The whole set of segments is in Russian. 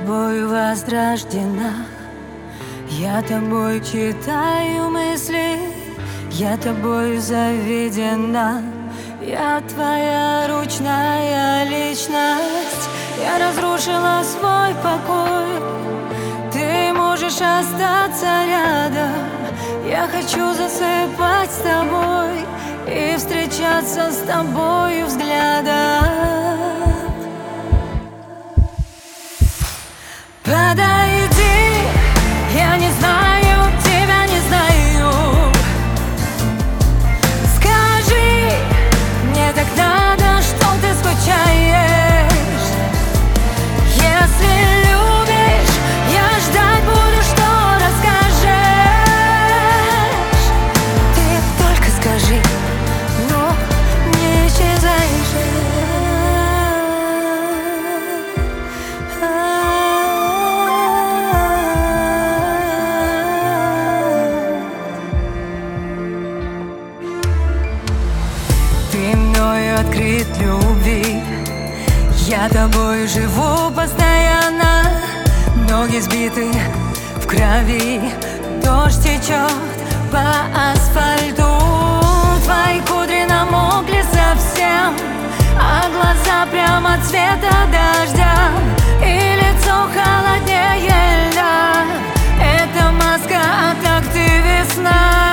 тобой возрождена, я тобой читаю мысли, я тобой заведена. Я твоя ручная личность, я разрушила свой покой. Ты можешь остаться рядом, я хочу засыпать с тобой и встречаться с тобой взглядом. Подойди, я не знаю, тебя не знаю. Скажи, мне так надо, что ты скучаешь. Если любишь, я ждать буду, что расскажешь. Ты только скажи, но не исчезай же. Ты мною открыт любви, я тобой живу постоянно. Ноги сбиты в крови, дождь течет по асфальту. Твои кудри намокли совсем, а глаза прямо цвета дождя, и лицо холоднее льда. Это маска, а так ты весна.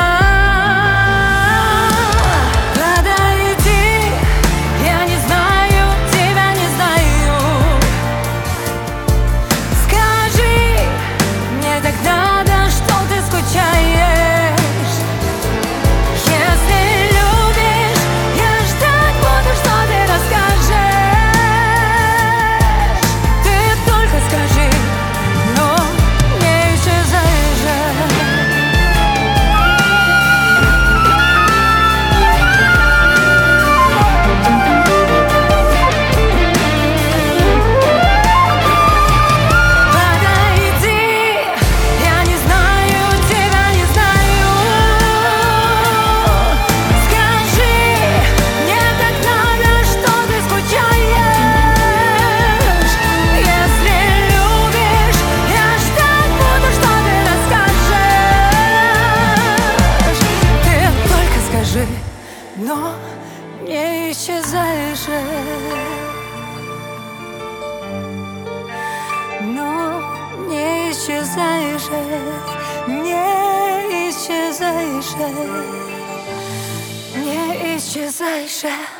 Но не исчезай же, но не исчезай же, не исчезай же, не исчезай же.